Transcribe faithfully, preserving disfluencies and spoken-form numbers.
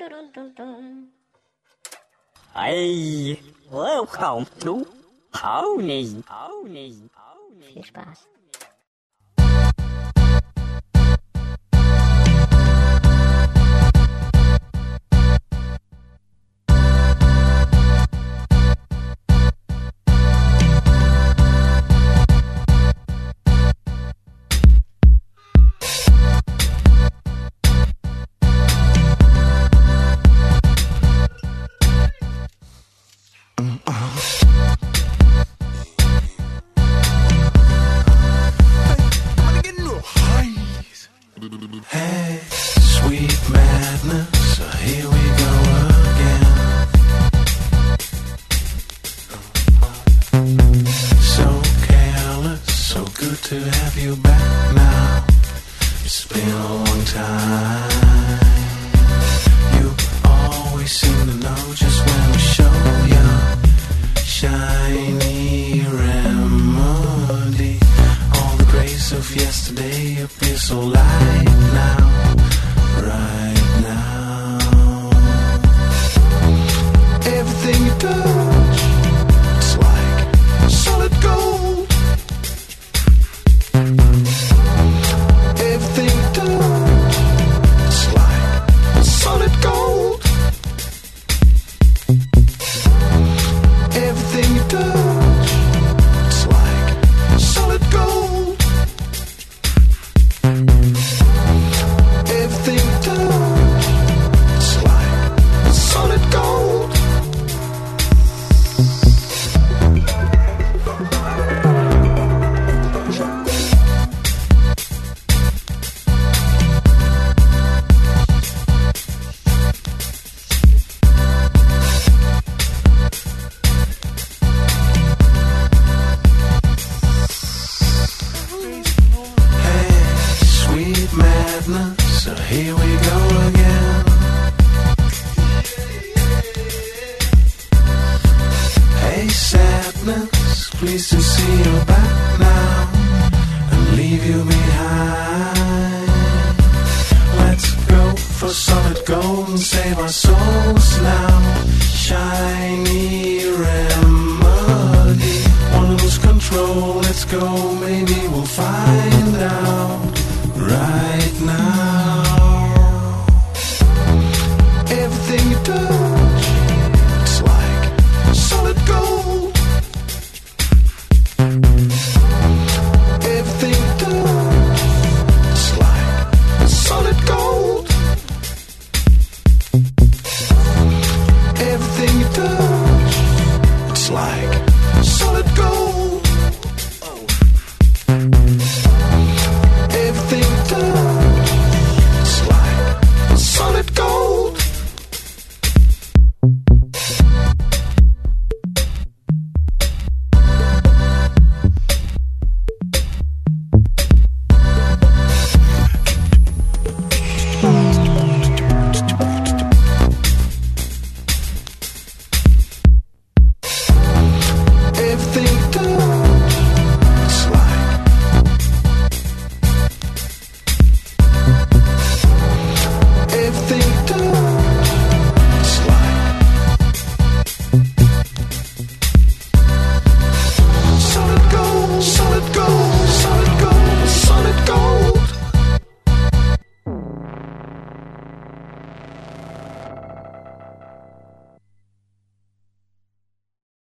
Ei, welcome to Pony. Pony. Viel Spaß. Hey, sweet madness, so here we go again. So careless, so good to have you back now. It's been a long time. You always seem to know just when to show your shiny remedy. All the grace of yesterday appears so light now, right now. Everything you touch, it's like solid gold. Everything you touch, it's like solid gold. Everything you touch, it's like solid gold. Everything you touch, it's like solid gold. Hey, sweet madness, so here we go again. Hey, sadness, pleased to see you back now and leave you behind. Let's go for solid gold and save our souls now. Shiny remedy, wanna lose control, let's go